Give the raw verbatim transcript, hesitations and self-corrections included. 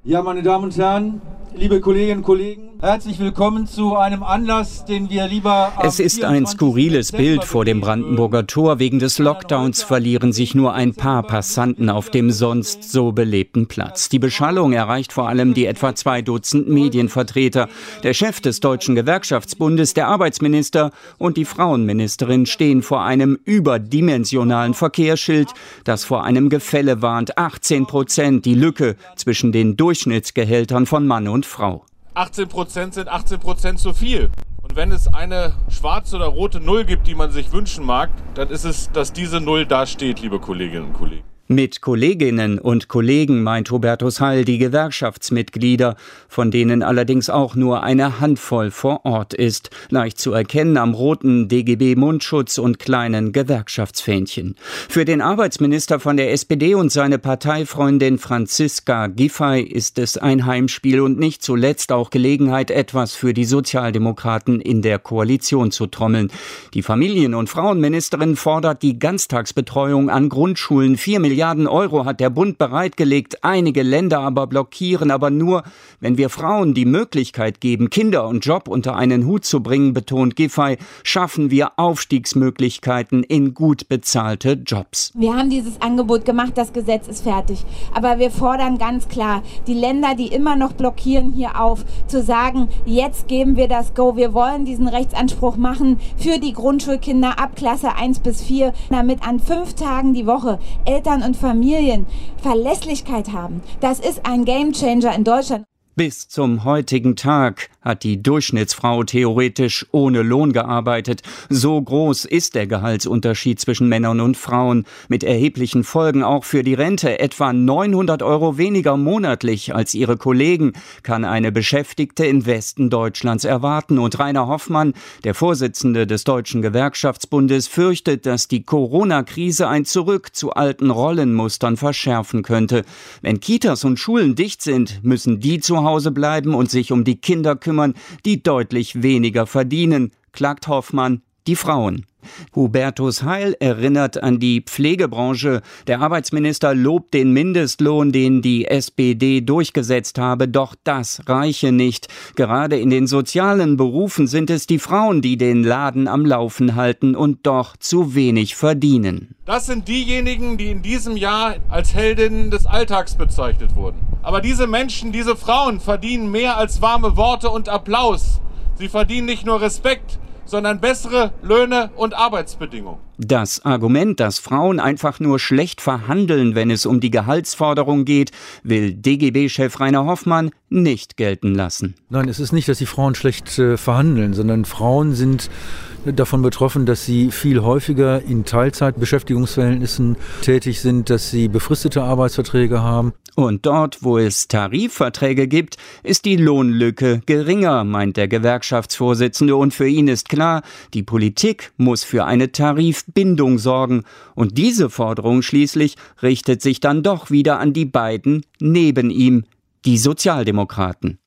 Ja, meine Damen und Herren, liebe Kolleginnen und Kollegen, herzlich willkommen zu einem Anlass, den wir lieber... Es ist ein skurriles Bild vor dem Brandenburger Tor. Wegen des Lockdowns verlieren sich nur ein paar Passanten auf dem sonst so belebten Platz. Die Beschallung erreicht vor allem die etwa zwei Dutzend Medienvertreter. Der Chef des Deutschen Gewerkschaftsbundes, der Arbeitsminister und die Frauenministerin stehen vor einem überdimensionalen Verkehrsschild, das vor einem Gefälle warnt. achtzehn Prozent, die Lücke zwischen den Durchschnittsgehältern von Mann und Frau. achtzehn Prozent sind achtzehn Prozent zu viel. Und wenn es eine schwarze oder rote Null gibt, die man sich wünschen mag, dann ist es, dass diese Null da steht, liebe Kolleginnen und Kollegen. Mit Kolleginnen und Kollegen meint Hubertus Heil die Gewerkschaftsmitglieder, von denen allerdings auch nur eine Handvoll vor Ort ist, leicht zu erkennen am roten D G B-Mundschutz und kleinen Gewerkschaftsfähnchen. Für den Arbeitsminister von der S P D und seine Parteifreundin Franziska Giffey ist es ein Heimspiel und nicht zuletzt auch Gelegenheit, etwas für die Sozialdemokraten in der Koalition zu trommeln. Die Familien- und Frauenministerin fordert die Ganztagsbetreuung an Grundschulen. Vier Milliarden Euro hat der Bund bereitgelegt, einige Länder aber blockieren. Aber nur, wenn wir Frauen die Möglichkeit geben, Kinder und Job unter einen Hut zu bringen, betont Giffey, schaffen wir Aufstiegsmöglichkeiten in gut bezahlte Jobs. Wir haben dieses Angebot gemacht, das Gesetz ist fertig. Aber wir fordern ganz klar, die Länder, die immer noch blockieren, hier auf, zu sagen, jetzt geben wir das Go. Wir wollen diesen Rechtsanspruch machen für die Grundschulkinder ab Klasse eins bis vier, damit an fünf Tagen die Woche Eltern und Familien Verlässlichkeit haben. Das ist ein Gamechanger in Deutschland. Bis zum heutigen Tag hat die Durchschnittsfrau theoretisch ohne Lohn gearbeitet. So groß ist der Gehaltsunterschied zwischen Männern und Frauen, mit erheblichen Folgen auch für die Rente. Etwa neunhundert Euro weniger monatlich als ihre Kollegen kann eine Beschäftigte im Westen Deutschlands erwarten. Und Rainer Hoffmann, der Vorsitzende des Deutschen Gewerkschaftsbundes, fürchtet, dass die Corona-Krise ein Zurück zu alten Rollenmustern verschärfen könnte. Wenn Kitas und Schulen dicht sind, müssen die zu Hause bleiben und sich um die Kinder kümmern, die deutlich weniger verdienen, klagt Hoffmann, die Frauen. Hubertus Heil erinnert an die Pflegebranche. Der Arbeitsminister lobt den Mindestlohn, den die S P D durchgesetzt habe, doch das reiche nicht. Gerade in den sozialen Berufen sind es die Frauen, die den Laden am Laufen halten und doch zu wenig verdienen. Das sind diejenigen, die in diesem Jahr als Heldinnen des Alltags bezeichnet wurden. Aber diese Menschen, diese Frauen verdienen mehr als warme Worte und Applaus. Sie verdienen nicht nur Respekt, sondern bessere Löhne und Arbeitsbedingungen. Das Argument, dass Frauen einfach nur schlecht verhandeln, wenn es um die Gehaltsforderung geht, will D G B-Chef Rainer Hoffmann nicht gelten lassen. Nein, es ist nicht, dass die Frauen schlecht äh, verhandeln, sondern Frauen sind davon betroffen, dass sie viel häufiger in Teilzeitbeschäftigungsverhältnissen tätig sind, dass sie befristete Arbeitsverträge haben. Und dort, wo es Tarifverträge gibt, ist die Lohnlücke geringer, meint der Gewerkschaftsvorsitzende. Und für ihn ist klar, die Politik muss für eine Tarifbindung sorgen. Und diese Forderung schließlich richtet sich dann doch wieder an die beiden neben ihm, die Sozialdemokraten.